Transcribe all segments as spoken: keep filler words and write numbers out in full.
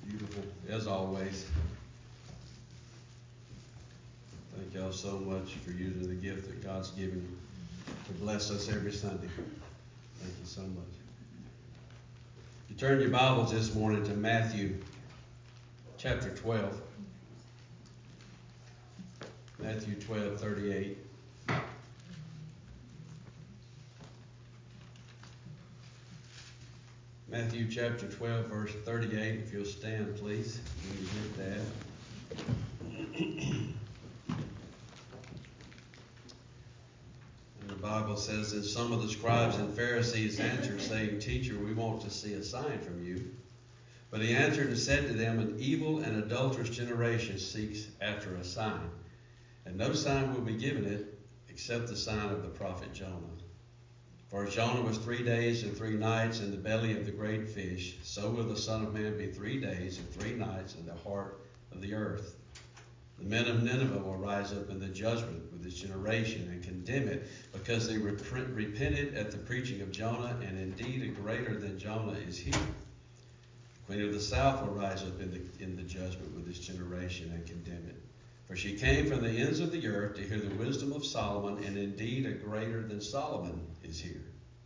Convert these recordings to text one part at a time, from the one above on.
Beautiful, as always. Thank y'all so much for using the gift that God's given you to bless us every Sunday. Thank you so much. You turn your Bibles this morning to Matthew chapter twelve. Matthew twelve, thirty-eight. Matthew chapter twelve, verse thirty-eight. If you'll stand, please, when you get that. And the Bible says that some of the scribes and Pharisees answered, saying, Teacher, we want to see a sign from you. But he answered and said to them, An evil and adulterous generation seeks after a sign, and no sign will be given it except the sign of the prophet Jonah. For as Jonah was three days and three nights in the belly of the great fish, so will the Son of Man be three days and three nights in the heart of the earth. The men of Nineveh will rise up in the judgment with this generation and condemn it, because they rep- repented at the preaching of Jonah, and indeed a greater than Jonah is here. The Queen of the South will rise up in the, in the judgment with this generation and condemn it. For she came from the ends of the earth to hear the wisdom of Solomon, and indeed a greater than Solomon is here.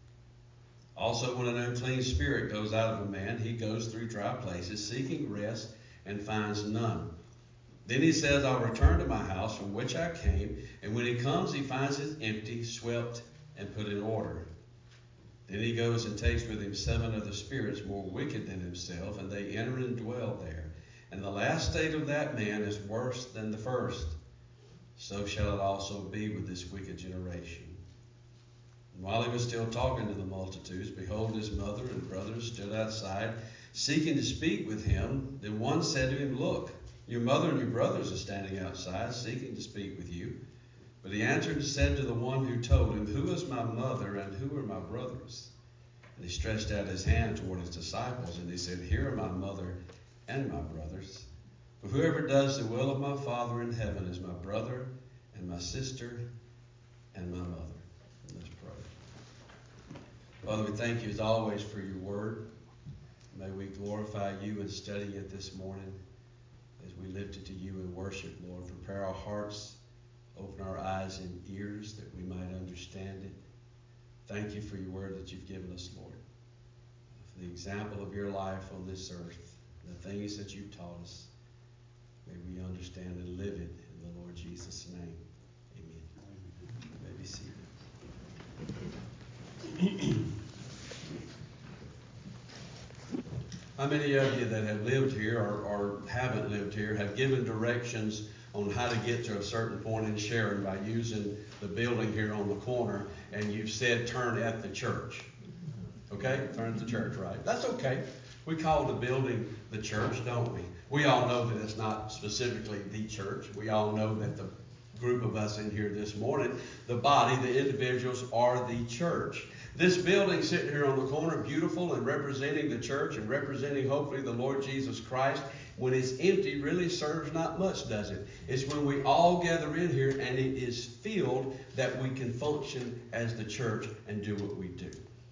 Also, when an unclean spirit goes out of a man, he goes through dry places, seeking rest, and finds none. Then he says, I'll return to my house from which I came, and when he comes, he finds it empty, swept, and put in order. Then he goes and takes with him seven other spirits more wicked than himself, and they enter and dwell there. And the last state of that man is worse than the first. So shall it also be with this wicked generation. And while he was still talking to the multitudes, behold, his mother and brothers stood outside, seeking to speak with him. Then one said to him, Look, your mother and your brothers are standing outside, seeking to speak with you. But he answered and said to the one who told him, Who is my mother and who are my brothers? And he stretched out his hand toward his disciples, and he said, Here are my mother and my brothers. For whoever does the will of my Father in heaven is my brother and my sister and my mother. Let's pray. Father, we thank you as always for your word. May we glorify you in studying it this morning as we lift it to you in worship, Lord. Prepare our hearts, open our eyes and ears that we might understand it. Thank you for your word that you've given us, Lord, for the example of your life on this earth, the things that you've taught us. May we understand and live it in the Lord Jesus' name. Amen. You may be seated. How many of you that have lived here or, or haven't lived here have given directions on how to get to a certain point in Sharon by using the building here on the corner, and you've said turn at the church? Okay? Turn at the church, right? That's okay. We call the building the church, don't we? We all know that it's not specifically the church. We all know that the group of us in here this morning, the body, the individuals, are the church. This building sitting here on the corner, beautiful and representing the church and representing hopefully the Lord Jesus Christ, when it's empty, really serves not much, does it? It's when we all gather in here and it is filled that we can function as the church and do what we do.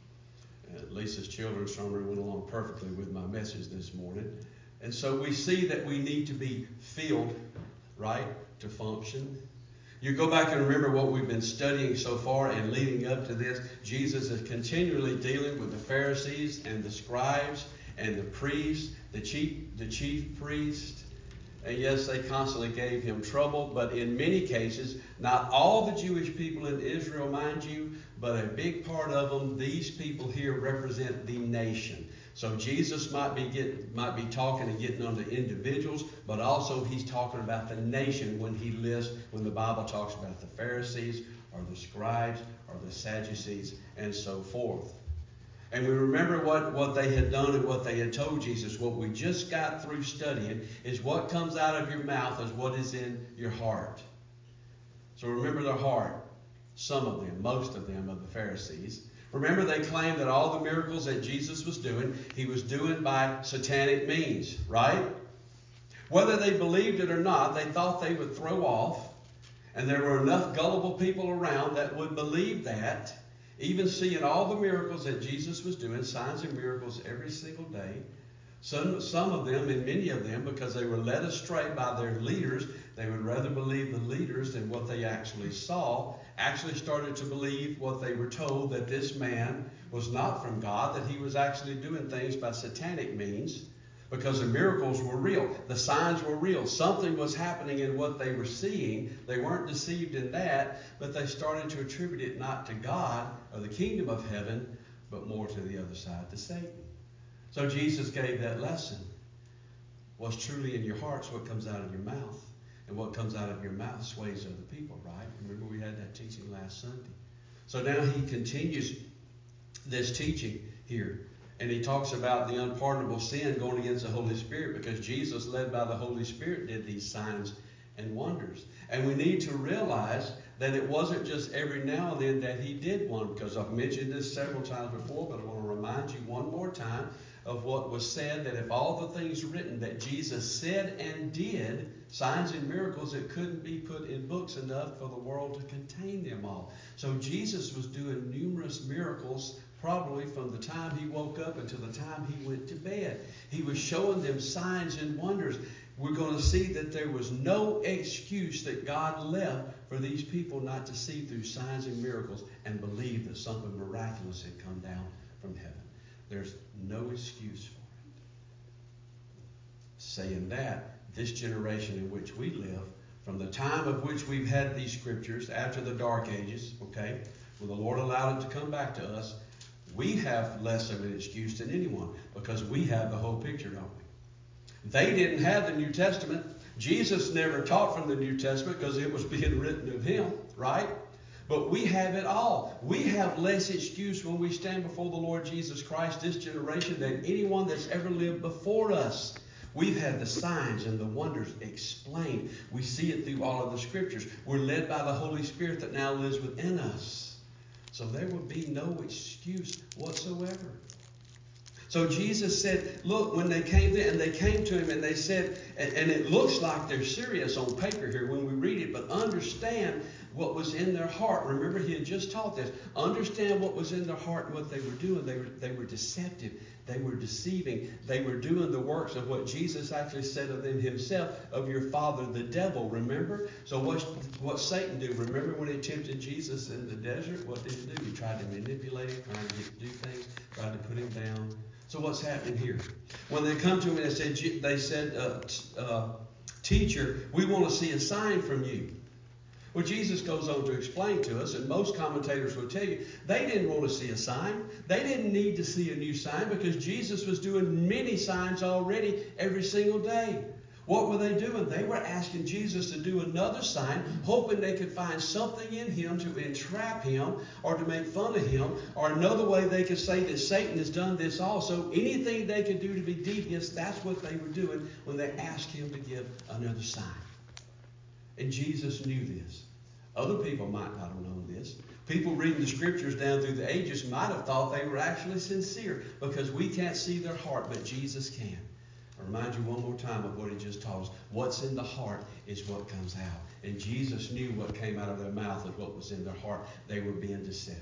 Uh, Lisa's children's sermon went along perfectly with my message this morning. And so we see that we need to be filled, right, to function. You go back and remember what we've been studying so far and leading up to this. Jesus is continually dealing with the Pharisees and the scribes and the priests, the chief, the chief priest. And yes, they constantly gave him trouble, but in many cases, not all the Jewish people in Israel, mind you, but a big part of them, these people here represent the nation. So Jesus might be get, might be talking and getting on to individuals, but also he's talking about the nation when he lists, when the Bible talks about the Pharisees or the scribes or the Sadducees and so forth. And we remember what, what they had done and what they had told Jesus. What we just got through studying is what comes out of your mouth is what is in your heart. So remember their heart. Some of them, most of them of the Pharisees. Remember, they claimed that all the miracles that Jesus was doing, he was doing by satanic means, right? Whether they believed it or not, they thought they would throw off. And there were enough gullible people around that would believe that, even seeing all the miracles that Jesus was doing, signs and miracles every single day. Some, some of them, and many of them, because they were led astray by their leaders, they would rather believe the leaders than what they actually saw, actually started to believe what they were told, that this man was not from God, that he was actually doing things by satanic means, because the miracles were real. The signs were real. Something was happening in what they were seeing. They weren't deceived in that, but they started to attribute it not to God or the kingdom of heaven, but more to the other side, to Satan. So Jesus gave that lesson. What's truly in your heart's what comes out of your mouth. And what comes out of your mouth sways other people, right? Remember we had that teaching last Sunday. So now he continues this teaching here. And he talks about the unpardonable sin going against the Holy Spirit, because Jesus, led by the Holy Spirit, did these signs and wonders. And we need to realize that it wasn't just every now and then that he did one, because I've mentioned this several times before, but I want to remind you one more time of what was said, that if all the things written that Jesus said and did, signs and miracles, it couldn't be put in books enough for the world to contain them all. So Jesus was doing numerous miracles probably from the time he woke up until the time he went to bed. He was showing them signs and wonders. We're going to see that there was no excuse that God left for these people not to see through signs and miracles and believe that something miraculous had come down from heaven. There's no excuse for it. Saying that, this generation in which we live, from the time of which we've had these scriptures, after the Dark Ages, okay, when the Lord allowed it to come back to us, we have less of an excuse than anyone, because we have the whole picture, don't we? They didn't have the New Testament. Jesus never taught from the New Testament because it was being written of him, right? But we have it all. We have less excuse when we stand before the Lord Jesus Christ, this generation, than anyone that's ever lived before us. We've had the signs and the wonders explained. We see it through all of the scriptures. We're led by the Holy Spirit that now lives within us. So there would be no excuse whatsoever. So Jesus said, look, when they came there, and they came to him and they said, and, and it looks like they're serious on paper here when we read it, but understand what was in their heart. Remember, he had just taught this. Understand what was in their heart and what they were doing. They were, they were deceptive. They were deceiving. They were doing the works of what Jesus actually said of them himself, of your father, the devil. Remember? So what what Satan do? Remember when he tempted Jesus in the desert? What did he do? He tried to manipulate him, tried to get to do things, tried to put him down. So what's happening here? When they come to him and they said, they said, uh, uh, teacher, we want to see a sign from you. Well, Jesus goes on to explain to us, and most commentators will tell you, they didn't want to see a sign. They didn't need to see a new sign because Jesus was doing many signs already every single day. What were they doing? They were asking Jesus to do another sign, hoping they could find something in him to entrap him or to make fun of him, or another way they could say that Satan has done this also. Anything they could do to be devious, that's what they were doing when they asked him to give another sign. And Jesus knew this. Other people might not have known this. People reading the scriptures down through the ages might have thought they were actually sincere, because we can't see their heart, but Jesus can. I remind you one more time of what he just taught us. What's in the heart is what comes out. And Jesus knew what came out of their mouth is what was in their heart. They were being deceptive.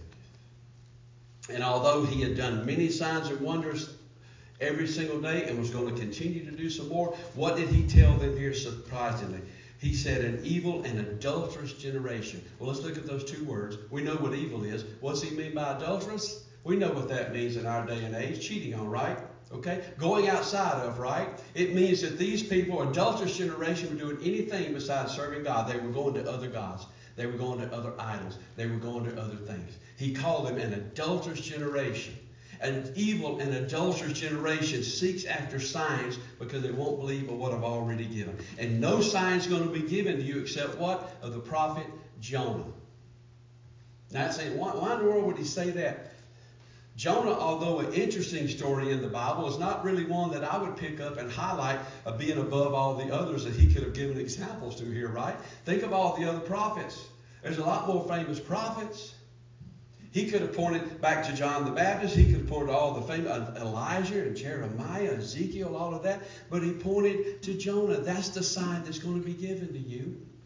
And although he had done many signs and wonders every single day and was going to continue to do some more, what did he tell them here surprisingly? He said, an evil and adulterous generation. Well, let's look at those two words. We know what evil is. What's he mean by adulterous? We know what that means in our day and age. Cheating on, right? Okay? Going outside of, right? It means that these people, adulterous generation, were doing anything besides serving God. They were going to other gods. They were going to other idols. They were going to other things. He called them an adulterous generation. An evil and adulterous generation seeks after signs because they won't believe in what I've already given. And no sign's going to be given to you except what? Of the prophet Jonah. Now, I'd say, why, why in the world would he say that? Jonah, although an interesting story in the Bible, is not really one that I would pick up and highlight of being above all the others that he could have given examples to here, right? Think of all the other prophets. There's a lot more famous prophets. He could have pointed back to John the Baptist. He could have pointed to all the famous Elijah and Jeremiah, Ezekiel, all of that. But he pointed to Jonah. That's the sign that's going to be given to you.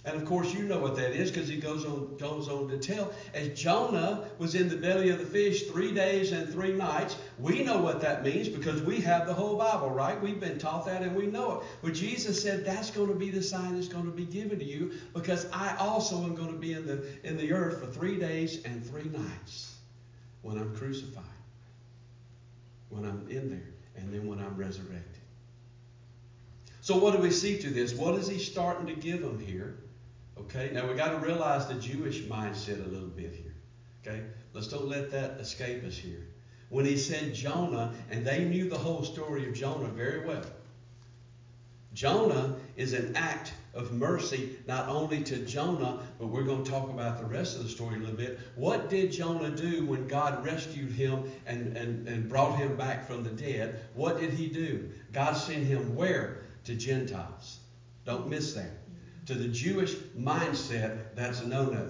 And of course, you know what that is, because he goes on goes on to tell, as Jonah was in the belly of the fish three days and three nights. We know what that means because we have the whole Bible, right? We've been taught that and we know it. But Jesus said that's going to be the sign that's going to be given to you, because I also am going to be in the in the earth for three days and three nights when I'm crucified, when I'm in there, and then when I'm resurrected. So what do we see through this? What is he starting to give them here? Okay, now we got to realize the Jewish mindset a little bit here. Okay, let's don't let that escape us here. When he said Jonah, and they knew the whole story of Jonah very well. Jonah is an act of mercy, not only to Jonah, but we're going to talk about the rest of the story a little bit. What did Jonah do when God rescued him and, and, and brought him back from the dead? What did he do? God sent him where? To Gentiles. Don't miss that. To the Jewish mindset, that's a no-no.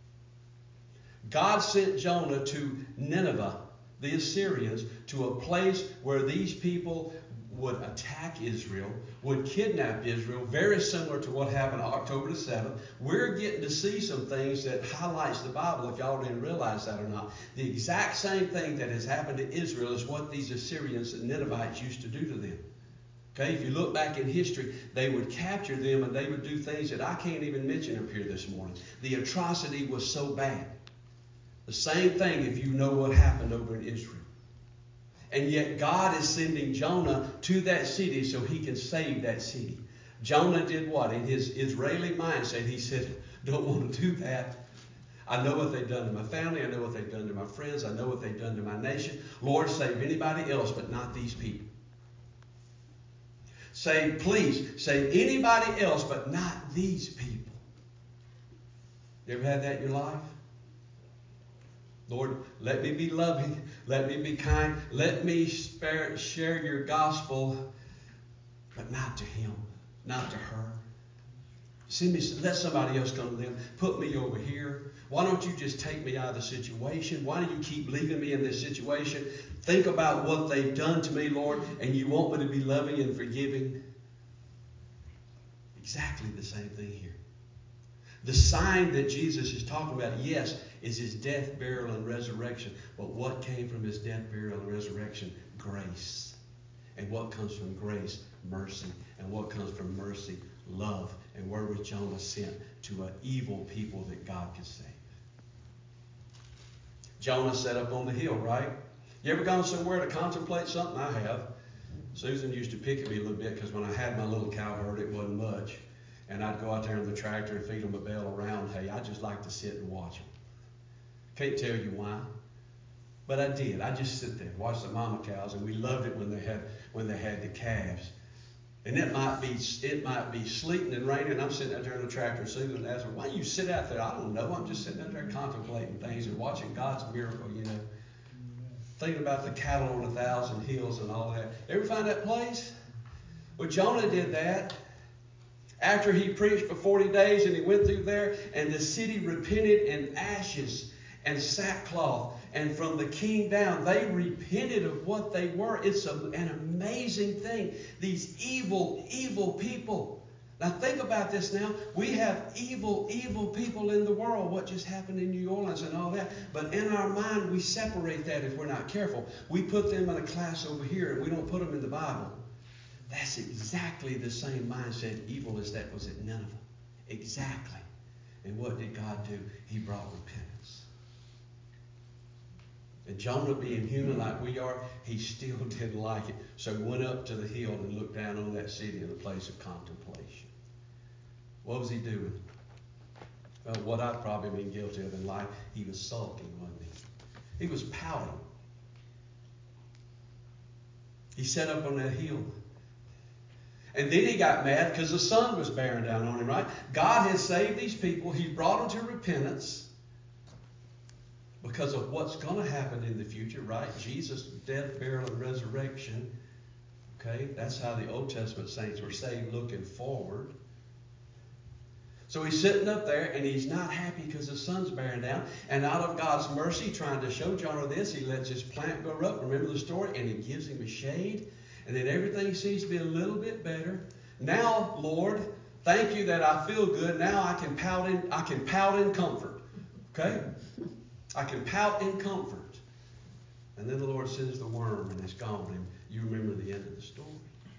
God sent Jonah to Nineveh, the Assyrians, to a place where these people would attack Israel, would kidnap Israel, very similar to what happened on October the seventh. We're getting to see some things that highlights the Bible, if y'all didn't realize that or not. The exact same thing that has happened to Israel is what these Assyrians and Ninevites used to do to them. Okay, if you look back in history, they would capture them and they would do things that I can't even mention up here this morning. The atrocity was so bad. The same thing if you know what happened over in Israel. And yet God is sending Jonah to that city so he can save that city. Jonah did what? In his Israeli mindset, he said, don't want to do that. I know what they've done to my family. I know what they've done to my friends. I know what they've done to my nation. Lord, save anybody else, but not these people. Say, please, save anybody else, but not these people. You ever had that in your life? Lord, let me be loving. Let me be kind. Let me spare, share your gospel, but not to him, not to her. Send me, let somebody else come to them. Put me over here. Why don't you just take me out of the situation? Why do you keep leaving me in this situation? Think about what they've done to me, Lord, and you want me to be loving and forgiving. Exactly the same thing here. The sign that Jesus is talking about, yes, is his death, burial, and resurrection. But what came from his death, burial, and resurrection? Grace. And what comes from grace? Mercy. And what comes from mercy? Love. And where was Jonah sent? To an evil people that God could save. Jonah sat up on the hill, right? You ever gone somewhere to contemplate something? I have. Susan used to pick at me a little bit because when I had my little cow herd, it wasn't much. And I'd go out there in the tractor and feed them a bale around hay. I just like to sit and watch them. Can't tell you why, but I did. I just sit there and watch the mama cows, and we loved it when they had when they had the calves. And it might be it might be sleeting and raining. I'm sitting out there in the tractor, and Susan asked me, "Why do you sit out there?" I don't know. I'm just sitting out there contemplating things and watching God's miracle. You know, thinking about the cattle on a thousand hills and all that. Ever find that place? Well, Jonah did that. After he preached for forty days and he went through there, and the city repented in ashes and sackcloth. And from the king down, they repented of what they were. It's a, an amazing thing. These evil, evil people. Now think about this now. We have evil, evil people in the world. What just happened in New Orleans and all that. But in our mind, we separate that if we're not careful. We put them in a class over here and we don't put them in the Bible. That's exactly the same mindset evil as that was at Nineveh. Exactly. And what did God do? He brought repentance. And Jonah, being human like we are, he still didn't like it. So he went up to the hill and looked down on that city in a place of contemplation. What was he doing? Well, what I've probably been guilty of in life, he was sulking, wasn't he? He was pouting. He sat up on that hill. And then he got mad because the sun was bearing down on him, right? God had saved these people. He brought them to repentance because of what's going to happen in the future, right? Jesus' death, burial, and resurrection. Okay, that's how the Old Testament saints were saved, looking forward. So he's sitting up there and he's not happy because the sun's bearing down. And out of God's mercy, trying to show Jonah this, he lets his plant grow up. Remember the story? And he gives him a shade. And then everything seems to be a little bit better. Now, Lord, Thank you that I feel good. Now I can pout in, I can pout in comfort. Okay? I can pout in comfort. And then the Lord sends the worm and it's gone. And you remember the end of the story.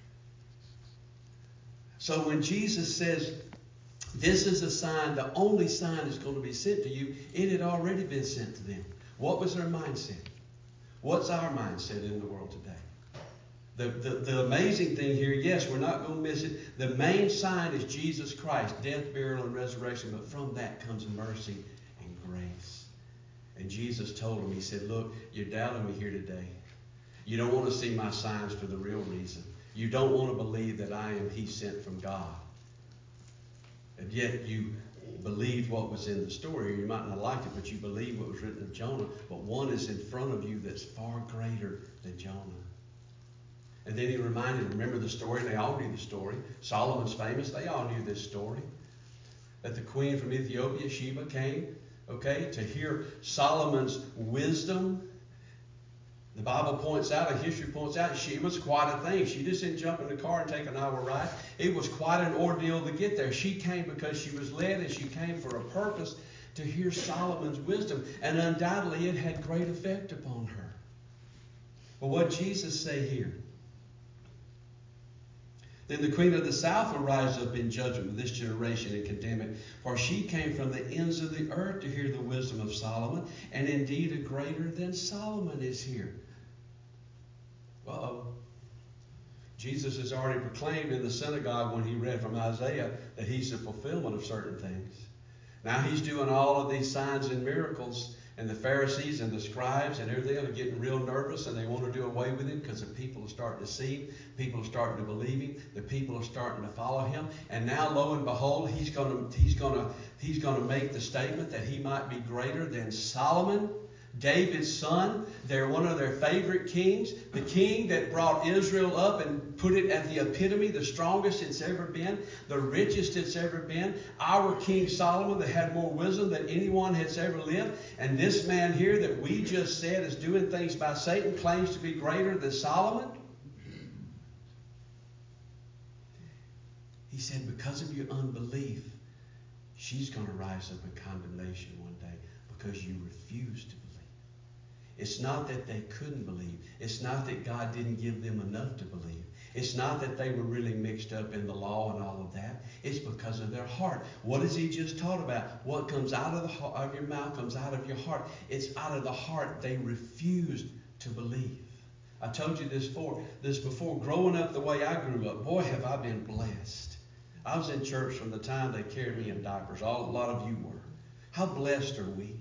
So when Jesus says, this is a sign, the only sign that's going to be sent to you, it had already been sent to them. What was their mindset? What's our mindset in the world today? The, the, the amazing thing here, yes, we're not going to miss it. The main sign is Jesus Christ, death, burial, and resurrection. But from that comes mercy and grace. And Jesus told him, he said, look, you're doubting me here today. You don't want to see my signs for the real reason. You don't want to believe that I am he sent from God. And yet you believed what was in the story. You might not like it, but you believe what was written of Jonah. But one is in front of you that's far greater than Jonah. And then he reminded, remember the story? They all knew the story. Solomon's famous. They all knew this story. That the queen from Ethiopia, Sheba, came, okay, to hear Solomon's wisdom. The Bible points out, and history points out, she was quite a thing. She just didn't jump in the car and take an hour ride. It was quite an ordeal to get there. She came because she was led, and she came for a purpose to hear Solomon's wisdom. And undoubtedly it had great effect upon her. But what Jesus say here? Then the queen of the south will rise up in judgment with this generation and condemn it. For she came from the ends of the earth to hear the wisdom of Solomon. And indeed a greater than Solomon is here. Uh-oh. Jesus has already proclaimed in the synagogue when he read from Isaiah that he's the fulfillment of certain things. Now he's doing all of these signs and miracles. And the Pharisees and the scribes and everything are getting real nervous, and they want to do away with him because the people are starting to see him. People are starting to believe him. The people are starting to follow him. And now, lo and behold, he's going to he's going to he's going to make the statement that he might be greater than Solomon, David's son. They're one of their favorite kings, the king that brought Israel up and put it at the epitome, the strongest it's ever been, the richest it's ever been. Our King Solomon that had more wisdom than anyone has ever lived. And this man here that we just said is doing things by Satan claims to be greater than Solomon. He said, because of your unbelief, she's going to rise up in condemnation one day because you refuse to believe. It's not that they couldn't believe. It's not that God didn't give them enough to believe. It's not that they were really mixed up in the law and all of that. It's because of their heart. What has he just taught about? What comes out of the heart, of your mouth comes out of your heart. It's out of the heart. They refused to believe. I told you this before. This before. Growing up the way I grew up, boy, have I been blessed. I was in church from the time they carried me in diapers. All, a lot of you were. How blessed are we?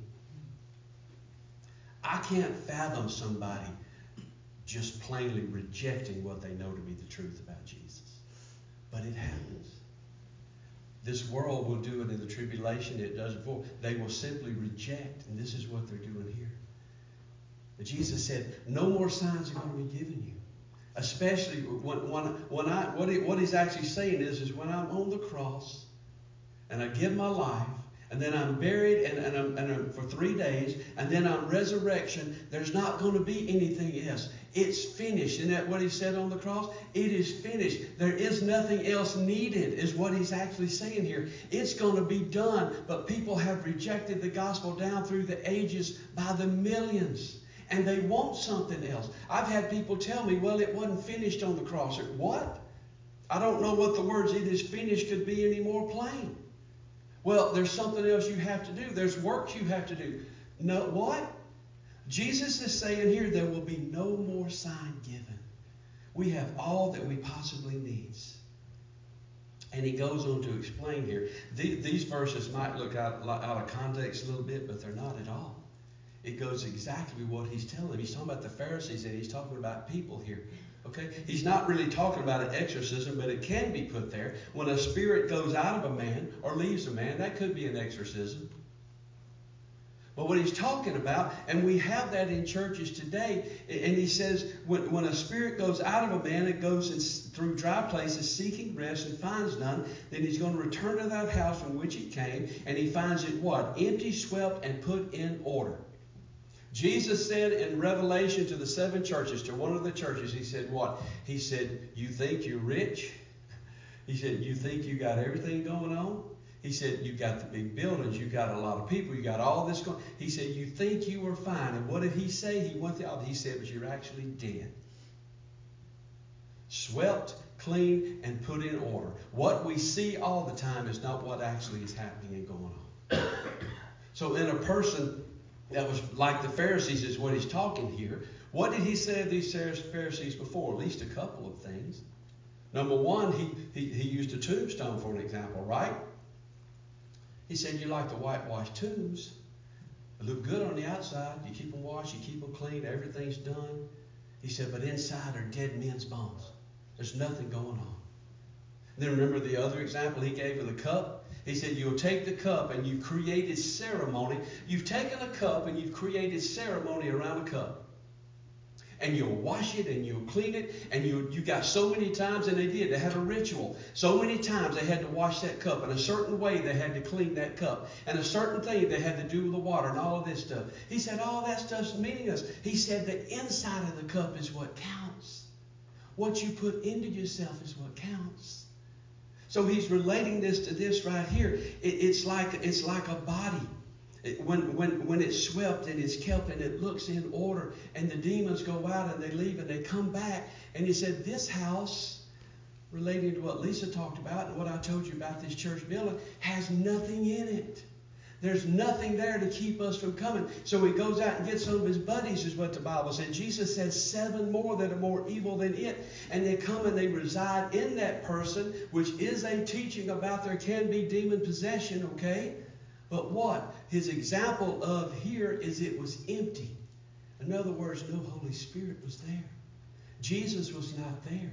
I can't fathom somebody just plainly rejecting what they know to be the truth about Jesus. But it happens. This world will do it in the tribulation. It does it before. They will simply reject. And this is what they're doing here. But Jesus said, no more signs are going to be given you. Especially when, when, when I, what, he, what he's actually saying is, is when I'm on the cross and I give my life, and then I'm buried and, and, I'm, and I'm for three days, and then I'm resurrection, there's not going to be anything else. It's finished. Isn't that what he said on the cross? It is finished. There is nothing else needed, is what he's actually saying here. It's going to be done, but people have rejected the gospel down through the ages by the millions. And they want something else. I've had people tell me, well, it wasn't finished on the cross. Or, what? I don't know what the words "it is finished" could be any more plain. Well, there's something else you have to do. There's works you have to do. No, what? Jesus is saying here there will be no more sign given. We have all that we possibly need. And he goes on to explain here. These verses might look out, out of context a little bit, but they're not at all. It goes exactly what he's telling them. He's talking about the Pharisees and he's talking about people here. Okay? He's not really talking about an exorcism, but it can be put there. When a spirit goes out of a man or leaves a man, that could be an exorcism. But what he's talking about, and we have that in churches today, and he says when, when a spirit goes out of a man, it goes in, through dry places seeking rest and finds none, then he's going to return to that house from which he came, and he finds it what? Empty, swept, and put in order. Jesus said in Revelation to the seven churches, to one of the churches, he said what? He said, you think you're rich? He said, you think you got everything going on? He said, you got the big buildings, you got a lot of people, you got all this going. He said, you think you were fine. And what did he say? He went out, he said, but you're actually dead. Swept, clean, and put in order. What we see all the time is not what actually is happening and going on. So in a person that was like the Pharisees is what he's talking here. What did he say of these Pharisees before? At least a couple of things. Number one, he, he, he used a tombstone for an example, right? He said, you like the whitewashed tombs. They look good on the outside. You keep them washed, you keep them clean, everything's done. He said, but inside are dead men's bones. There's nothing going on. And then remember the other example he gave of the cup? He said, you'll take the cup and you've created ceremony. You've taken a cup and you've created ceremony around a cup. And you'll wash it and you'll clean it. And you you got so many times, and they did. They had a ritual. So many times they had to wash that cup. In a certain way they had to clean that cup. And a certain thing they had to do with the water and all of this stuff. He said all that stuff's meaningless. He said the inside of the cup is what counts. What you put into yourself is what counts. So he's relating this to this right here. It, it's like it's like a body. It, when when when it's swept and it's kept and it looks in order, and the demons go out and they leave and they come back. And he said this house, relating to what Lisa talked about and what I told you about this church building, has nothing in it. There's nothing there to keep us from coming. So he goes out and gets some of his buddies, is what the Bible said. Jesus says seven more that are more evil than it. And they come and they reside in that person, which is a teaching about there can be demon possession, okay? But what? His example of here is it was empty. In other words, no Holy Spirit was there. Jesus was not there.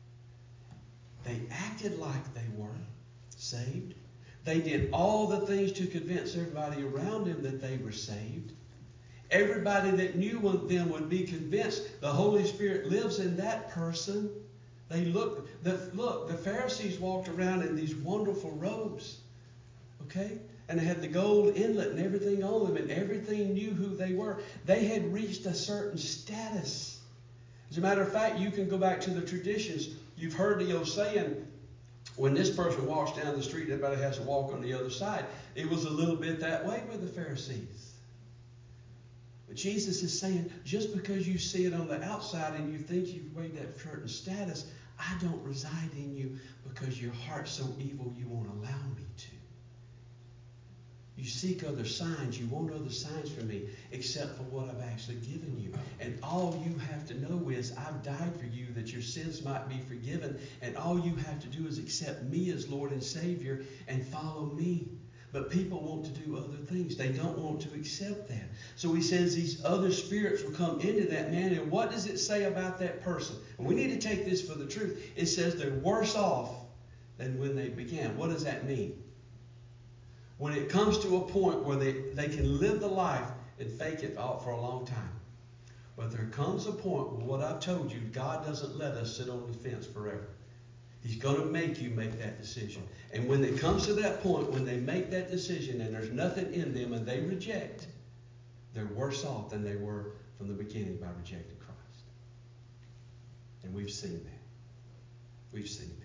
They acted like they were saved. They did all the things to convince everybody around them that they were saved. Everybody that knew them would be convinced the Holy Spirit lives in that person. They looked, the, look, the Pharisees walked around in these wonderful robes, okay? And they had the gold inlet and everything on them, and everything knew who they were. They had reached a certain status. As a matter of fact, you can go back to the traditions. You've heard the old saying, when this person walks down the street, everybody has to walk on the other side. It was a little bit that way with the Pharisees. But Jesus is saying, just because you see it on the outside and you think you've made that certain status, I don't reside in you because your heart's so evil you won't allow me to. You seek other signs. You want other signs from me except for what I've actually given you. And all you have to know is I've died for you that your sins might be forgiven. And all you have to do is accept me as Lord and Savior and follow me. But people want to do other things. They don't want to accept that. So he says these other spirits will come into that man. And what does it say about that person? And we need to take this for the truth. It says they're worse off than when they began. What does that mean? When it comes to a point where they, they can live the life and fake it out for a long time. But there comes a point where what I've told you, God doesn't let us sit on the fence forever. He's going to make you make that decision. And when it comes to that point, when they make that decision and there's nothing in them and they reject, they're worse off than they were from the beginning by rejecting Christ. And we've seen that. We've seen that.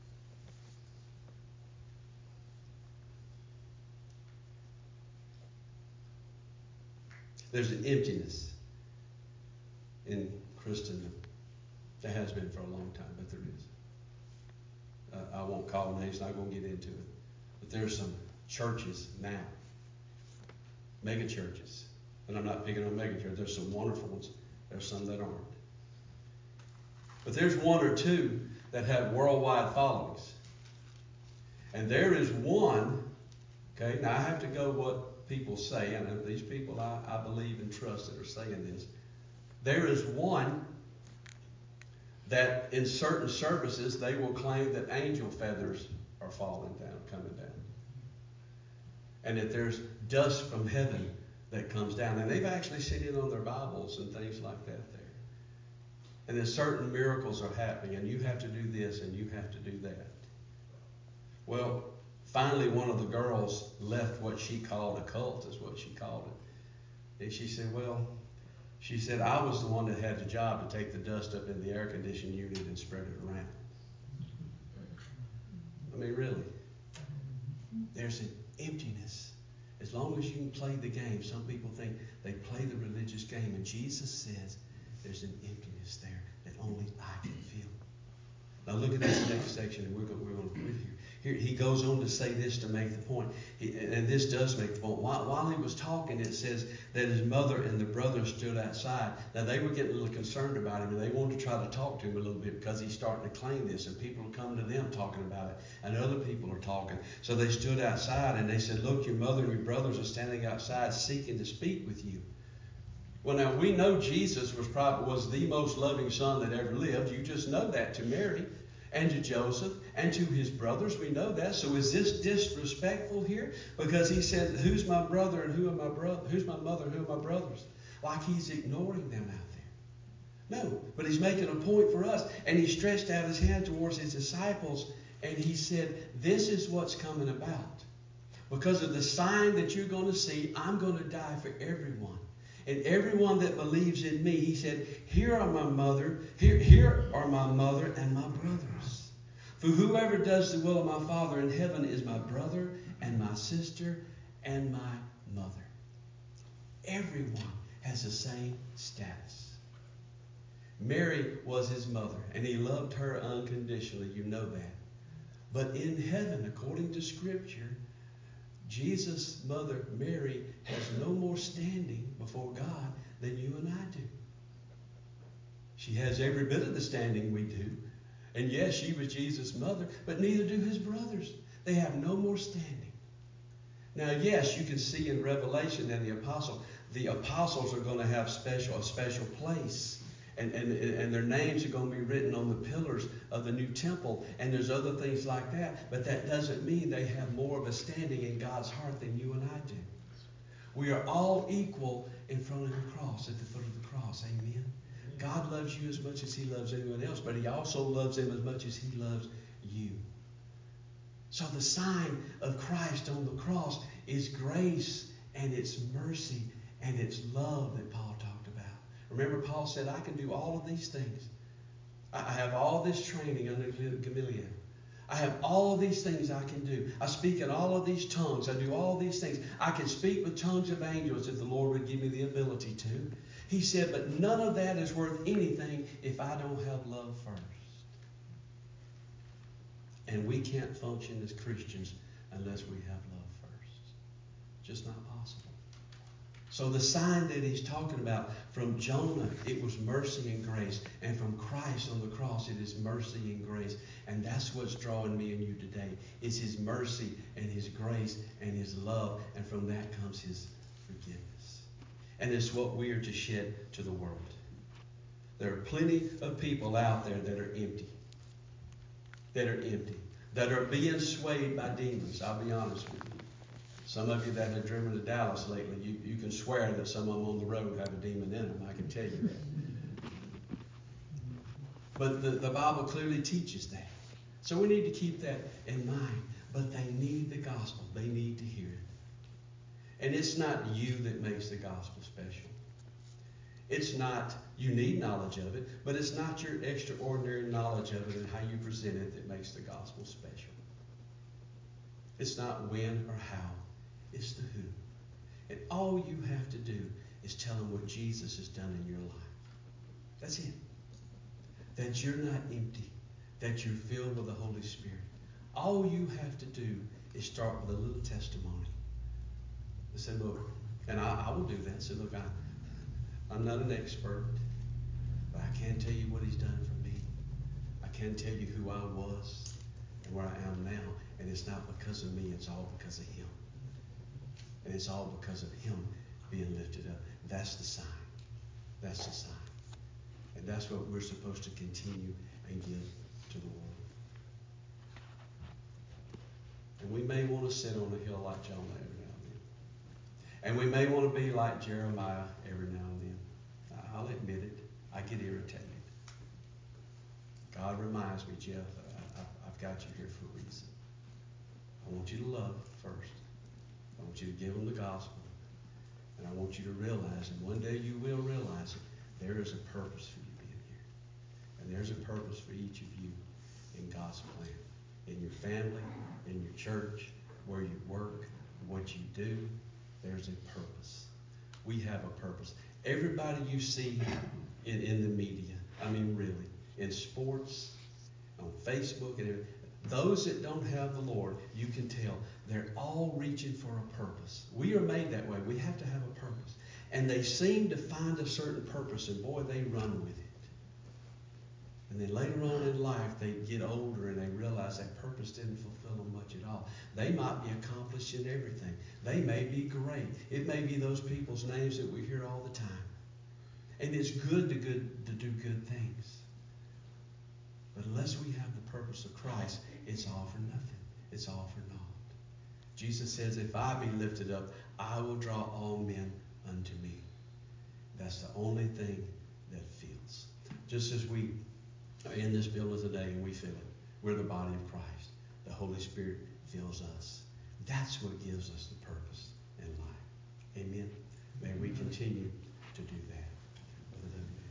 There's an emptiness in Christendom. There has been for a long time, but there is. Uh, I won't call names, not going to get into it. But there's some churches now, mega churches. And I'm not picking on mega churches. There's some wonderful ones. There's some that aren't. But there's one or two that have worldwide followings. And there is one, okay, now I have to go what people say, and these people I, I believe and trust that are saying this. There is one that in certain services they will claim that angel feathers are falling down, coming down. And that there's dust from heaven that comes down. And they've actually seen it on their Bibles and things like that there. And then certain miracles are happening, and you have to do this and you have to do that. Well, finally, one of the girls left what she called a cult, is what she called it. And she said, well, she said, I was the one that had the job to take the dust up in the air conditioning unit and spread it around. I mean, really. There's an emptiness. As long as you can play the game, some people think they play the religious game, and Jesus says there's an emptiness there that only I can feel. Now look at this next section, and we're going, we're going to quit here. Here he goes on to say this to make the point, he, and this does make the point. While, while he was talking, it says that his mother and the brothers stood outside. Now they were getting a little concerned about him, and they wanted to try to talk to him a little bit because he's starting to claim this, and people are coming to them talking about it, and other people are talking. So they stood outside, and they said, "Look, your mother and your brothers are standing outside seeking to speak with you." Well, now we know Jesus was probably was the most loving son that ever lived. You just know that to Mary and to Joseph and to his brothers. We know that. So is this disrespectful here? Because he said, "Who's my brother and who are my brother? Who's my mother and who are my brothers?" Like he's ignoring them out there. No, but he's making a point for us. And he stretched out his hand towards his disciples, and he said, "This is what's coming about. Because of the sign that you're going to see, I'm going to die for everyone. And everyone that believes in me," he said, here are my mother, here, here are my mother and my brothers. "For whoever does the will of my Father in heaven is my brother and my sister and my mother." Everyone has the same status. Mary was his mother, and he loved her unconditionally. You know that. But in heaven, according to Scripture, Jesus' mother, Mary, has no more standing before God than you and I do. She has every bit of the standing we do. And yes, she was Jesus' mother, but neither do his brothers. They have no more standing. Now, yes, you can see in Revelation that the apostle, the apostles are going to have special a special place. And, and, and their names are going to be written on the pillars of the new temple. And there's other things like that. But that doesn't mean they have more of a standing in God's heart than you and I do. We are all equal in front of the cross, at the foot of the cross. Amen. God loves you as much as he loves anyone else. But he also loves them as much as he loves you. So the sign of Christ on the cross is grace, and it's mercy, and it's love that Paul talked about. Remember, Paul said, "I can do all of these things. I have all this training under Gamaliel. I have all of these things I can do. I speak in all of these tongues. I do all these things. I can speak with tongues of angels if the Lord would give me the ability to." He said, "But none of that is worth anything if I don't have love first." And we can't function as Christians unless we have love first. Just not possible. So the sign that he's talking about, from Jonah, it was mercy and grace. And from Christ on the cross, it is mercy and grace. And that's what's drawing me and you today. It's his mercy and his grace and his love. And from that comes his forgiveness. And it's what we are to shed to the world. There are plenty of people out there that are empty. That are empty. That are being swayed by demons. I'll be honest with you. Some of you that have driven to Dallas lately, you, you can swear that some of them on the road have a demon in them. I can tell you that. But the, the Bible clearly teaches that. So we need to keep that in mind. But they need the gospel. They need to hear it. And it's not you that makes the gospel special. It's not, you need knowledge of it, but it's not your extraordinary knowledge of it and how you present it that makes the gospel special. It's not when or how. It's the who. And all you have to do is tell them what Jesus has done in your life. That's it. That you're not empty. That you're filled with the Holy Spirit. All you have to do is start with a little testimony. I said, "Look," and I, I will do that. Say, "Look, I, I'm not an expert, but I can tell you what he's done for me. I can tell you who I was and where I am now. And it's not because of me. It's all because of him. And it's all because of him being lifted up." That's the sign. That's the sign. And that's what we're supposed to continue and give to the world. And we may want to sit on a hill like Jonah every now and then. And we may want to be like Jeremiah every now and then. I'll admit it. I get irritated. God reminds me, "Jeff, I, I've got you here for a reason. I want you to love first. I want you to give them the gospel. And I want you to realize, and one day you will realize it, there is a purpose for you being here. And there's a purpose for each of you in God's plan. in your family, in your church, where you work, what you do, there's a purpose. We have a purpose. Everybody you see in, in the media, I mean really, in sports, on Facebook, and everything, those that don't have the Lord, you can tell, they're all reaching for a purpose. We are made that way. We have to have a purpose. And they seem to find a certain purpose, and boy, they run with it. And then later on in life, they get older and they realize that purpose didn't fulfill them much at all. They might be accomplished in everything. They may be great. It may be those people's names that we hear all the time. And it's good to, good to do good things. But unless we have the purpose of Christ, it's all for nothing. It's all for naught. Jesus says, if I be lifted up, I will draw all men unto me. That's the only thing that feels. Just as we are in this building today and we feel it. We're the body of Christ. The Holy Spirit fills us. That's what gives us the purpose in life. Amen. May we continue to do that.